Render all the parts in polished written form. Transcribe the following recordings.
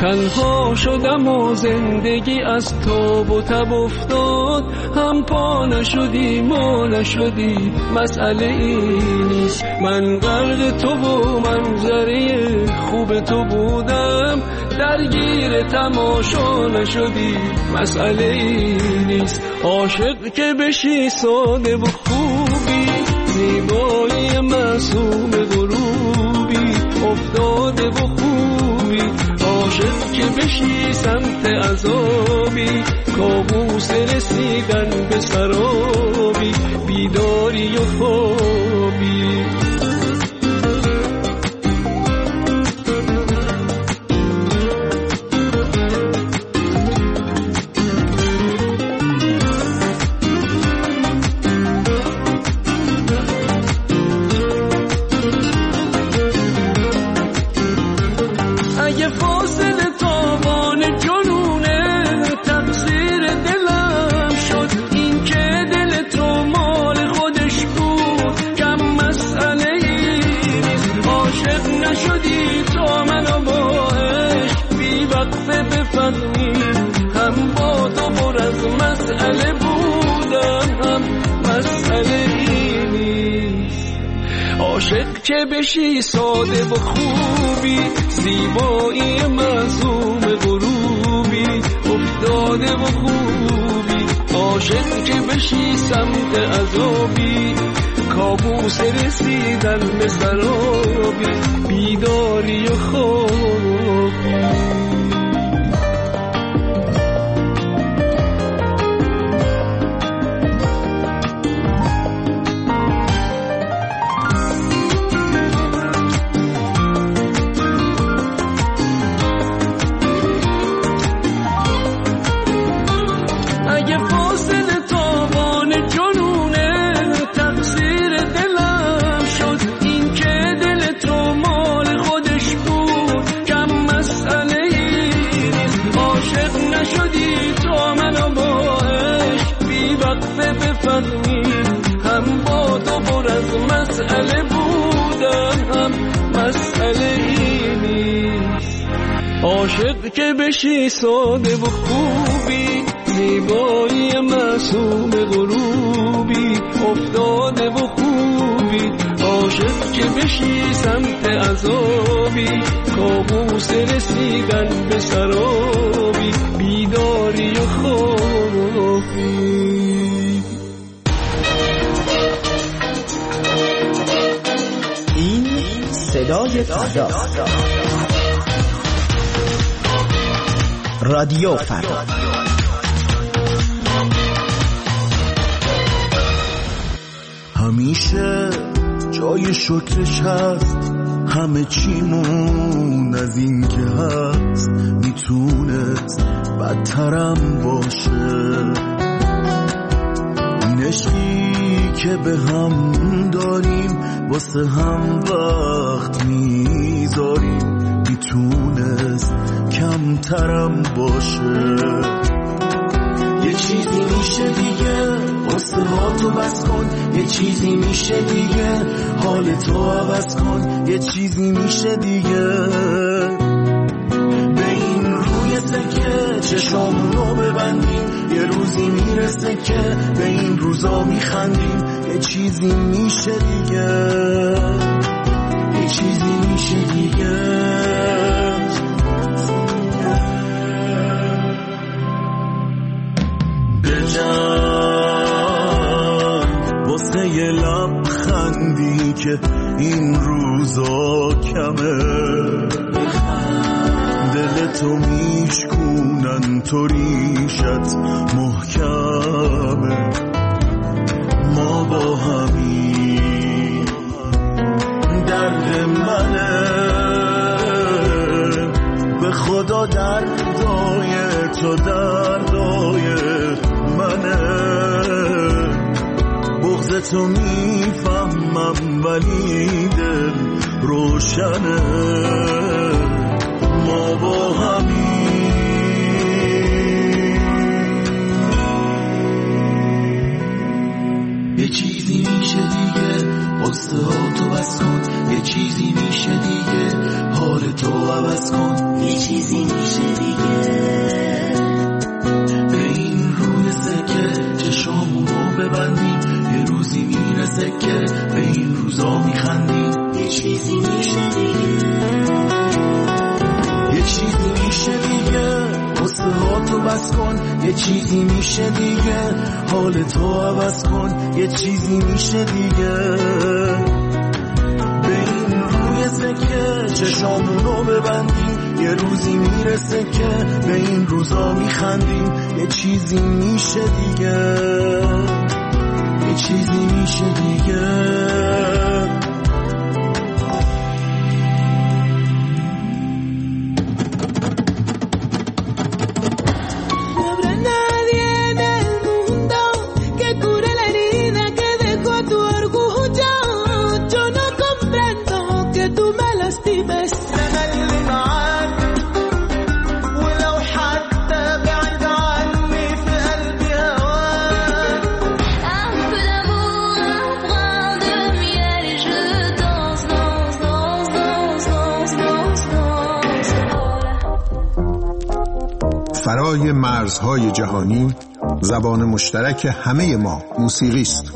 تنها شدم و زندگی از تاب و تب افتاد، هم پا نشدی ما نشدی، مسئله این نیست. من غرق تو و منظره خوب تو بودم، درگیر تماشا نشدی، مسئله این نیست. عاشق که بشی ساده و خوبی، زیبایی معصوم غروبی، افتاده و خوبی. عاشق که بشی سمت عذابی، کابوس رسیدن به سرابی، بیداری و خوابی. هم با تو پر از مسئله بودم، هم مسئله این نیست. عاشق که بشی ساده و خوبی، زیبایی معصوم غروبی، افتاده و خوبی. عاشق که بشی سمت عذابی، کابوس رسیدن به سرابی، بیداری و خوابی. هم با تو پر از مسئله بودم، هم مسئله این نیست. عاشق که بشی ساده و خوبی، زیبایی معصوم غروبی، افتاده و خوبی. عاشق که بشی سمت عذابی، کابوس رسیدن به سرابی، بیداری و خوابی. صدای فردا، رادیو فردا. همیشه جای شکرش هست، همه چیمون از این که هست میتونست بدترم باشه. این عشقی که به هم داریم واسه هم وقت میذاریم، میتونست کمترم باشه. یه چیزی میشه دیگه واسه ها تو بس کن، یه چیزی میشه دیگه حال تو عوض کن، یه چیزی میشه دیگه به این روی سکه چشامونو ببندیم، یه روزی میرسه که به این روزا میخندیم. یه چیزی میشه دیگه، یه چیزی میشه دیگه. بجن واسه یه لبخندی که این روزا کمه، دلتو میشکونن تو ریشت محکمه. ما با همین درد منه، به خدا دردای تو دردای منه. بغضتو میفهمم ولی دل روشنه. ما با همین یه چیزی میشه دیگه قصه ها تو بس کن، یه چیزی میشه دیگه حال تو عوض کن، یه چیزی میشه ببندیم، یه روزی میرسه که به این روزا میخندیم. یه چیزی میشه دیگه، یه چیزی میشه دیگه، قصه ها تو بس کن. یه چیزی میشه دیگه، حال تو عوض کن. یه چیزی میشه دیگه، به این روی سکه چشامونو ببندیم، یه روزی میرسه که به این روزا میخندیم. یه چیزی میشه دیگه، یه چیزی میشه دیگه. فرای مرزهای جهانی، زبان مشترک همه ما موسیقی است.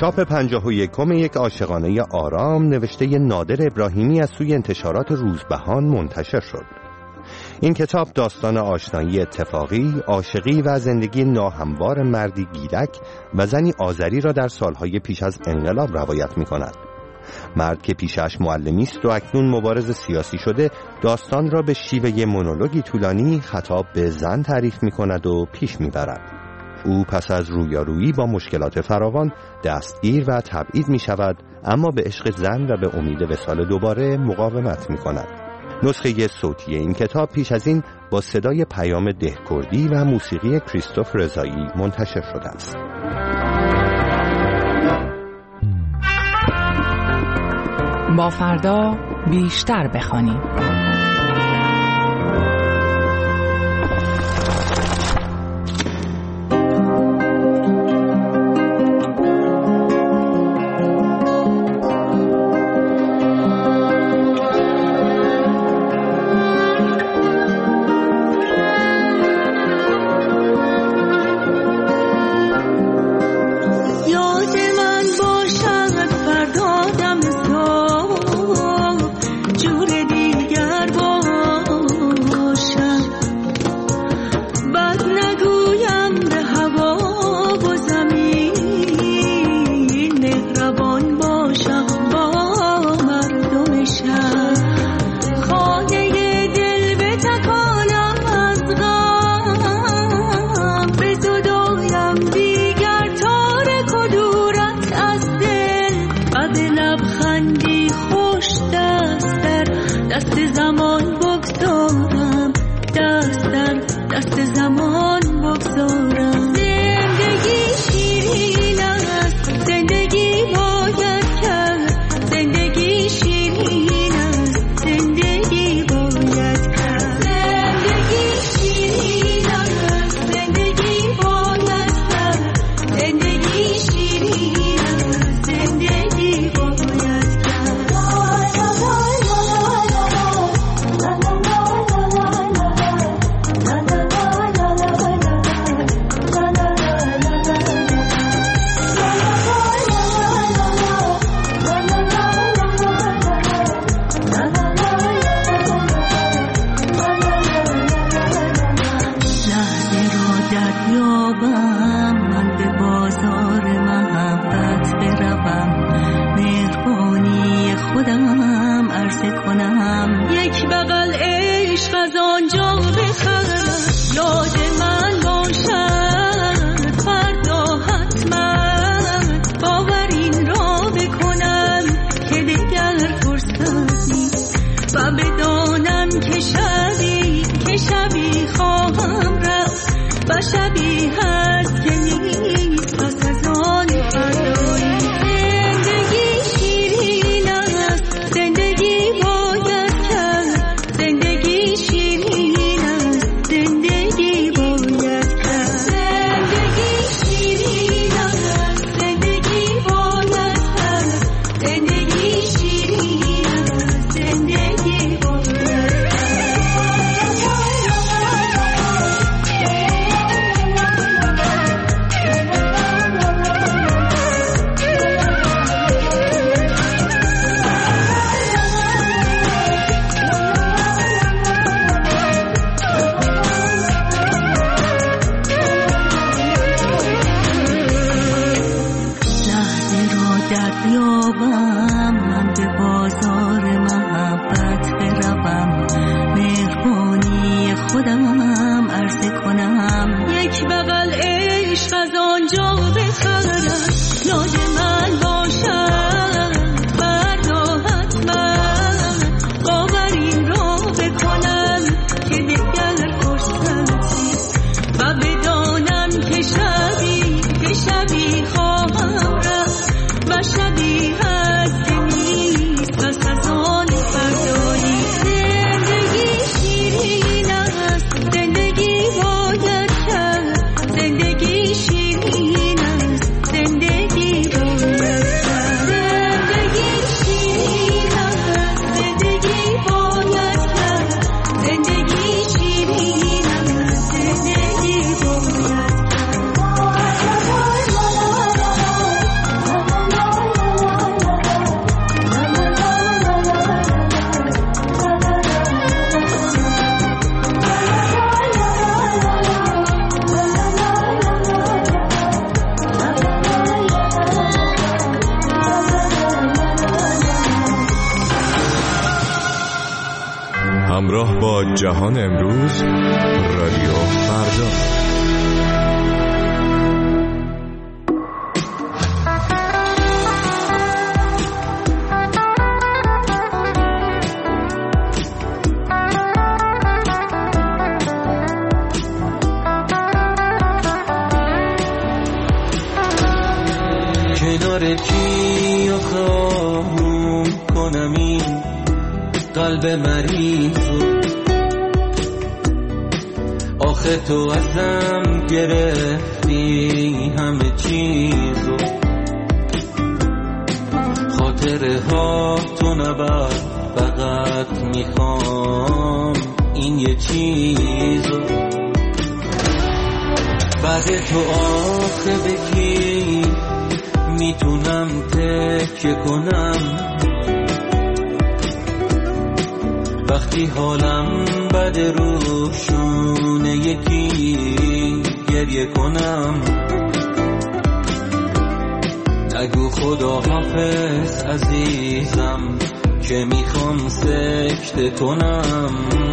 چاپ 51 یک عاشقانه آرام نوشته نادر ابراهیمی از سوی انتشارات روزبهان منتشر شد. این کتاب داستان آشنایی اتفاقی، عاشقی و زندگی ناهموار مردی گیلک و زنی آذری را در سالهای پیش از انقلاب روایت می کند. مرد که پیشش معلمی است و اکنون مبارز سیاسی شده، داستان را به شیوه مونولوگی طولانی خطاب به زن تعریف می کند و پیش می برد. او پس از رویارویی با مشکلات فراوان دستگیر و تبعید می شود، اما به عشق زن و به امید وصال دوباره مقاومت می کند. نسخه صوتی این کتاب پیش از این با صدای پیام دهکردی و موسیقی کریستوف رضایی منتشر شده است. با فردا بیشتر بخوانیم. همراه با جهان امروز، رادیو فردا. کنار کی خواهم کنم این قلب مریضو، آخه تو ازم گرفتی همه چیزو، خاطره ها تو نبر، فقط میخوام این یه چیزو. بعد تو آخه بکی میتونم تکیه کنم، وقتی حالم بد روشونه یکی گریه کنم. نگو خدا حافظ عزیزم که میخوام سکته کنم.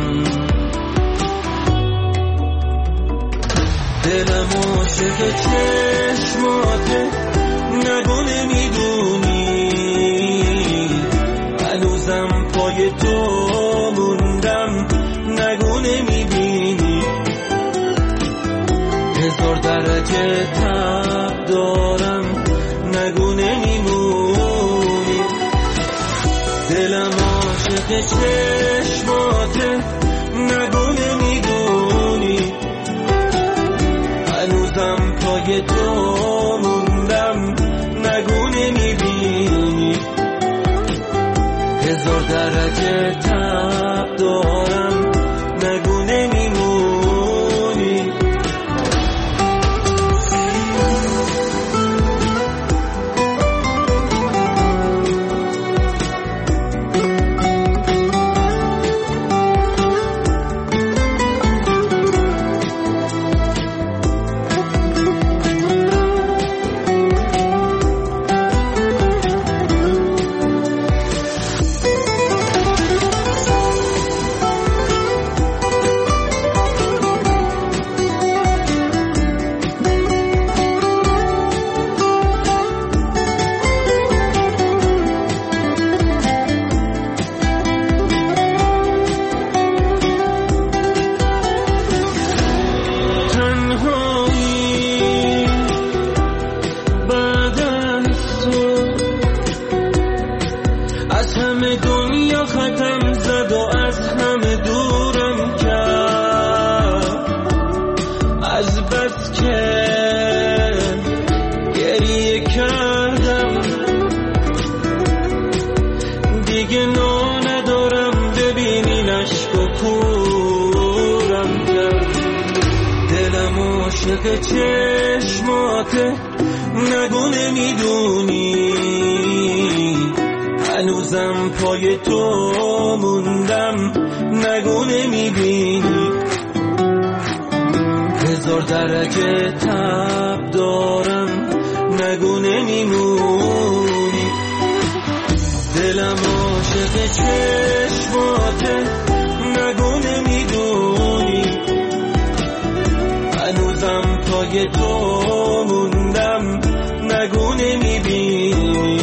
دلم عاشق چشماته، نگو نمیدونی هنوزم پای تو موندم، نگو نمیبینی هزار درجه تب دارم، نگو نمیمونی. دلم عاشق چشماته، نگو نمیدونی هنوزم پای تو موندم، نگو نمیبینی هزار درجه تب دارم، نگو نمیمونی. عاشق چشماته، نگو نمیدونی هنوزم پای تو موندم، نگو نمیبینی هزار درجه تب دارم، نگو نمیمونی. دلم عاشق چشماته، نگو نمیدونی هنوزم پای تو موندم، نگو نمیبینی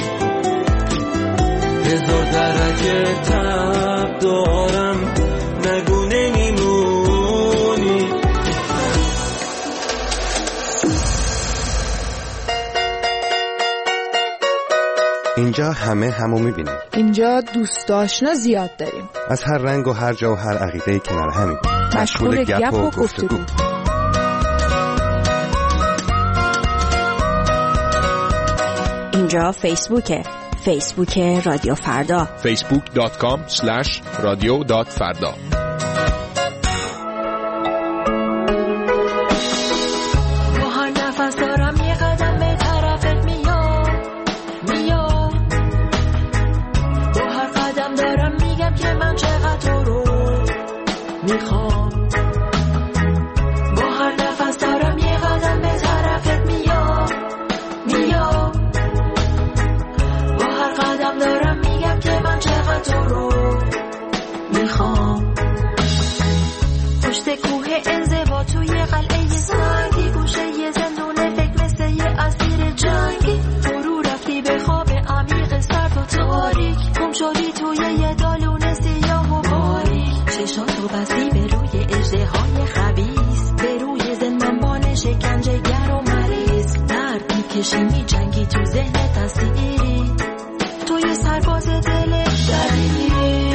هزار درجه تب دارم، نگو نمیمونی. اینجا همه همو میبینیم. اینجا دوست آشنا زیاد داریم، از هر رنگ و هر جا و هر عقیده کنار همین، مشغول گپ و گفتگو. اینجا فیسبوک رادیو فردا، facebook.com/radio.farda. با هر نفس دارم یه قدم به طرفت میام، با هر قدم دارم میگم که من چقدر تو رو میخوام، با هر نفس دارم یه قدم به طرفت میام، با هر قدم دارم میگم که من چقدر تو رو میخوام. میکشی میجنگی تو ذهنت اسیری تو یه سرباز دل دریری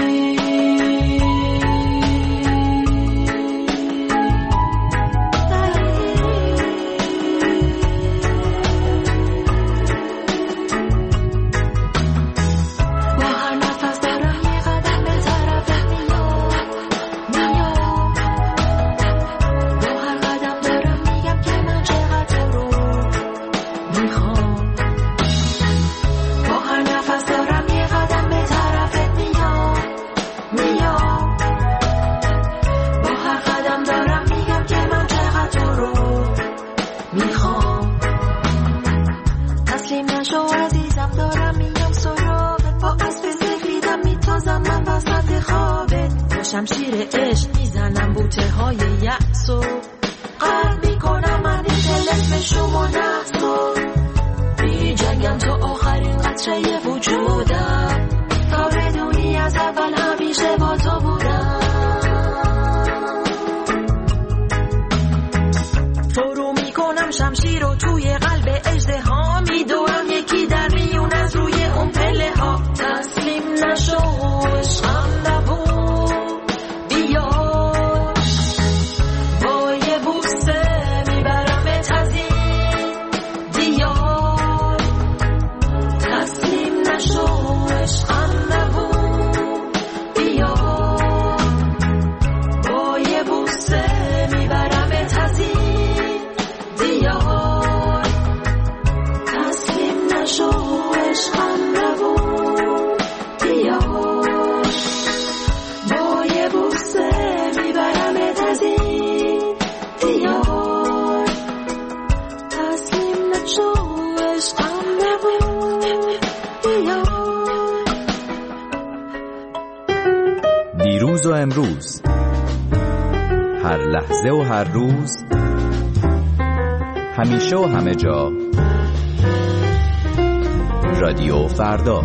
شمشیر عشق میزنم بوته های یأسو قلب میکنم من این تلف شما نحسو بی جنگم تو آخرین قطره وجودم تا بدونی از اول همیشه با تو بودم فرو میکنم شمشیر رو توی قلب اژدها میدورم یکی در میون از روی اون پله ها تسلیم نشو عشقم نبود دیروز و امروز، هر لحظه و هر روز، همیشه و همه جا، رادیو فردا.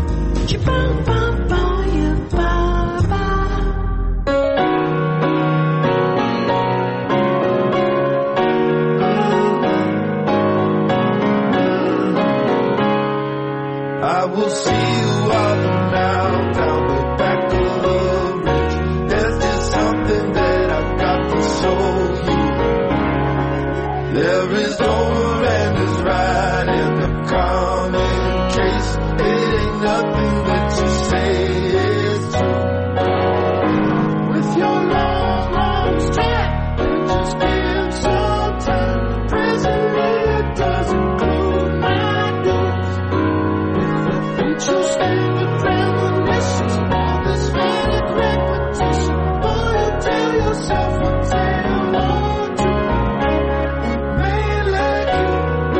I will see you out now, down the back of the ridge. There's just something that I've got to show you. There is over and is right in the common case. It ain't nothing that you say is true. With your long, long strap, just give some time. Prison it does include my dues. You stand with premonitions, all this fake repetition. Boy, you tell yourself a tale or two. Man like you,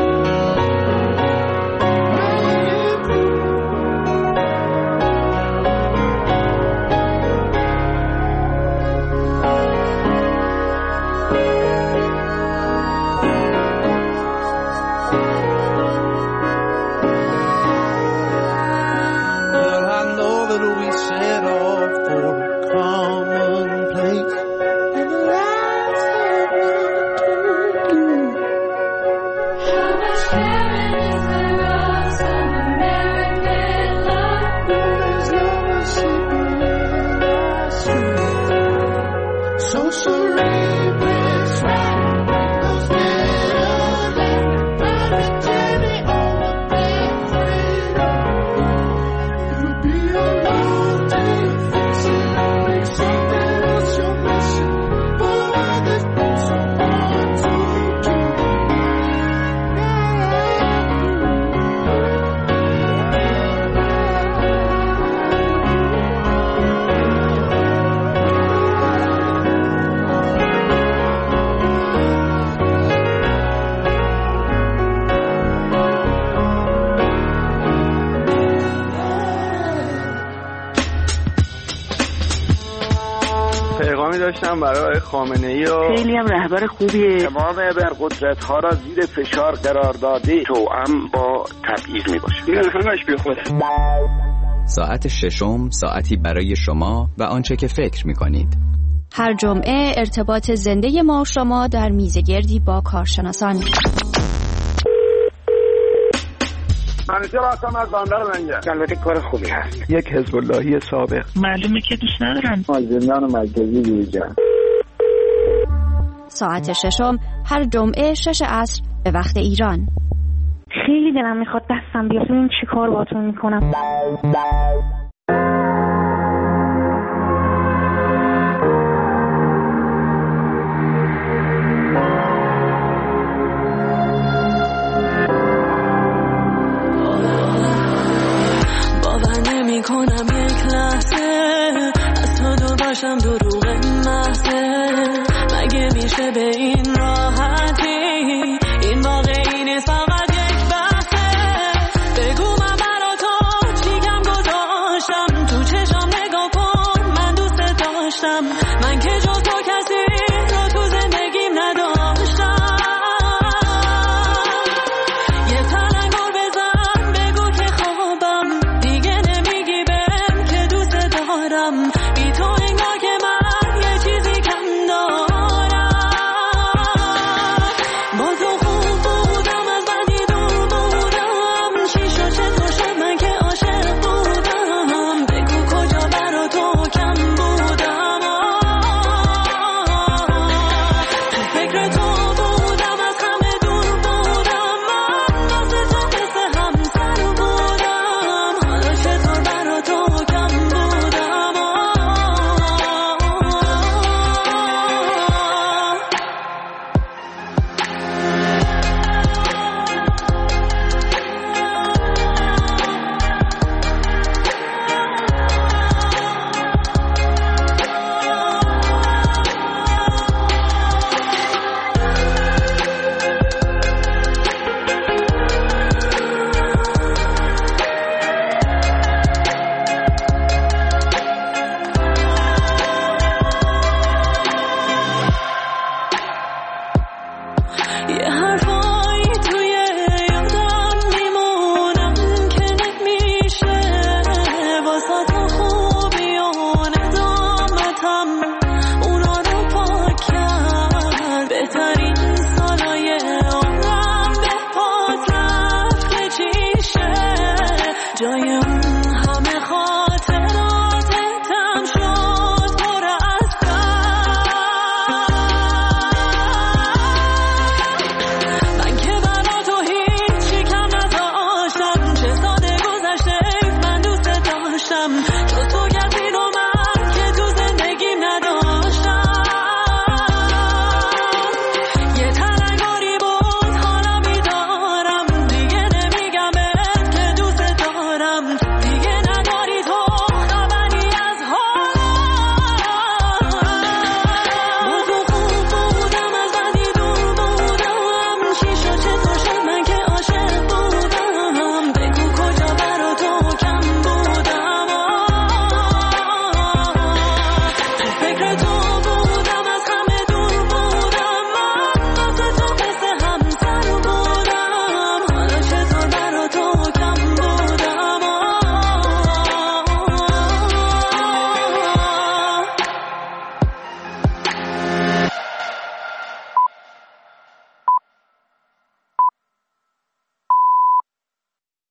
man blue. But I know that we set off for a common place, and the lights have returned you. How much caring is there of some American love? There's never secret in our street. So cerebrous, right? Those middle bodies tell me all about freedom. It'll be a long day of fixing, make something else your mission. Boy, this been so hard to do. پیغامی داشتم برای خامنه‌ای و خیلی هم رهبر خوبیه. تمام ابرقدرت‌ها را زیر فشار قرار داده توأم با تبعیض میباشه. این همش بی خوده. ساعت ششم، ساعتی برای شما و آنچه که فکر می‌کنید. هر جمعه ارتباط زنده ما و شما در میزگردی با کارشناسان. همیشه راستم از بندر منگه. البته کار خوبی هست. یک حزب اللهی سابق. معلومه که دوست ندارم. زندان مرکزی دیجا. ساعت ششم هر جمعه 6 عصر به وقت ایران. خیلی دلم میخواد دستم بیاد ببینم چی کار باهاتون میکنم. باور نمی‌کنم یک لحظه از تو باشم دروغ محضه. مگه میشه به این